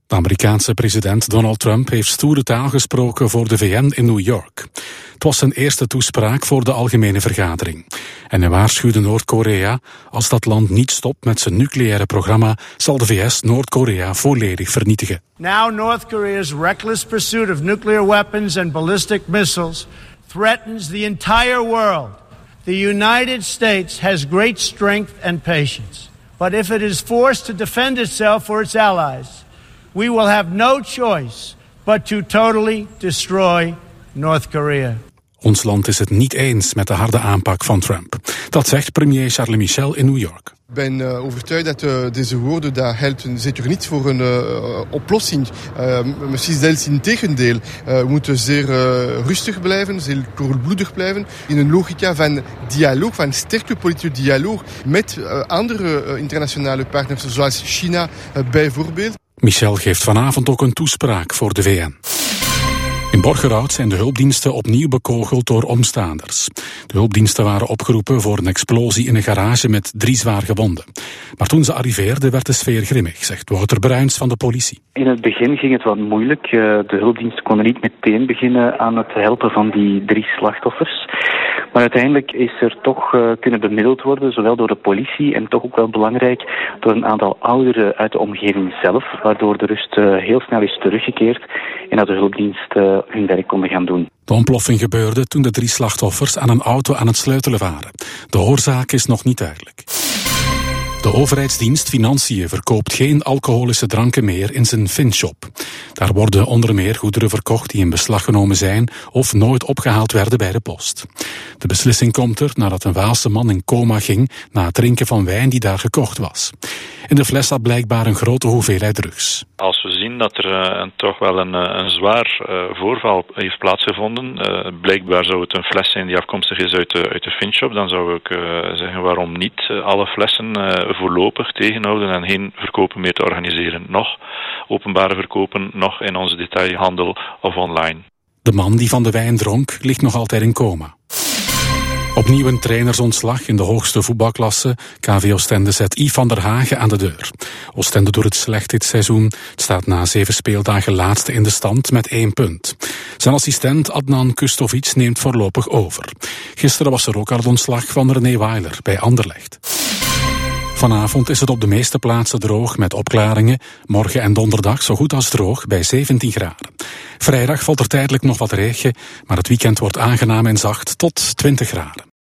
De Amerikaanse president Donald Trump heeft stoere taal gesproken voor de VN in New York. Het was zijn eerste toespraak voor de Algemene Vergadering. En hij waarschuwde Noord-Korea: als dat land niet stopt met zijn nucleaire programma, zal de VS Noord-Korea volledig vernietigen. Now North Korea's reckless pursuit of nuclear weapons and ballistic missiles threatens the entire world. The United States has great strength and patience. But if it is forced to defend itself or its allies, we will have no choice but to totally destroy North Korea. Ons land is het niet eens met de harde aanpak van Trump. Dat zegt premier Charles Michel in New York. Ik ben overtuigd dat deze woorden dat helpen zeker niet voor een oplossing. Misschien zelfs in tegendeel. We moeten zeer rustig blijven, zeer koelbloedig blijven. In een logica van dialoog, van sterke politieke dialoog met andere internationale partners, zoals China bijvoorbeeld. Michel geeft vanavond ook een toespraak voor de VN. In Borgerhout zijn de hulpdiensten opnieuw bekogeld door omstaanders. De hulpdiensten waren opgeroepen voor een explosie in een garage met 3 zwaar gewonden. Maar toen ze arriveerden werd de sfeer grimmig, zegt Wouter Bruins van de politie. In het begin ging het wat moeilijk. De hulpdiensten konden niet meteen beginnen aan het helpen van die 3 slachtoffers. Maar uiteindelijk is er toch kunnen bemiddeld worden, zowel door de politie en toch ook wel belangrijk door een aantal ouderen uit de omgeving zelf, waardoor de rust heel snel is teruggekeerd en dat de hulpdiensten hun werk konden gaan doen. De ontploffing gebeurde toen de 3 slachtoffers aan een auto aan het sleutelen waren. De oorzaak is nog niet duidelijk. De overheidsdienst Financiën verkoopt geen alcoholische dranken meer in zijn Finshop. Daar worden onder meer goederen verkocht die in beslag genomen zijn of nooit opgehaald werden bij de post. De beslissing komt er nadat een Waalse man in coma ging na het drinken van wijn die daar gekocht was. In de fles zat blijkbaar een grote hoeveelheid drugs. Als we zien dat er toch wel een zwaar voorval heeft plaatsgevonden, blijkbaar zou het een fles zijn die afkomstig is uit de Finshop, dan zou ik zeggen waarom niet alle flessen voorlopig tegenhouden en geen verkopen meer te organiseren. Nog openbare verkopen, nog in onze detailhandel of online. De man die van de wijn dronk ligt nog altijd in coma. Opnieuw een trainersontslag in de hoogste voetbalklasse. KV Oostende zet Yves van der Hagen aan de deur. Oostende doet het slecht dit seizoen. Het staat na 7 speeldagen laatste in de stand met 1 punt. Zijn assistent Adnan Kustovic neemt voorlopig over. Gisteren was er ook al het ontslag van René Weiler bij Anderlecht. Vanavond is het op de meeste plaatsen droog met opklaringen. Morgen en donderdag zo goed als droog bij 17 graden. Vrijdag valt er tijdelijk nog wat regen, maar het weekend wordt aangenaam en zacht tot 20 graden.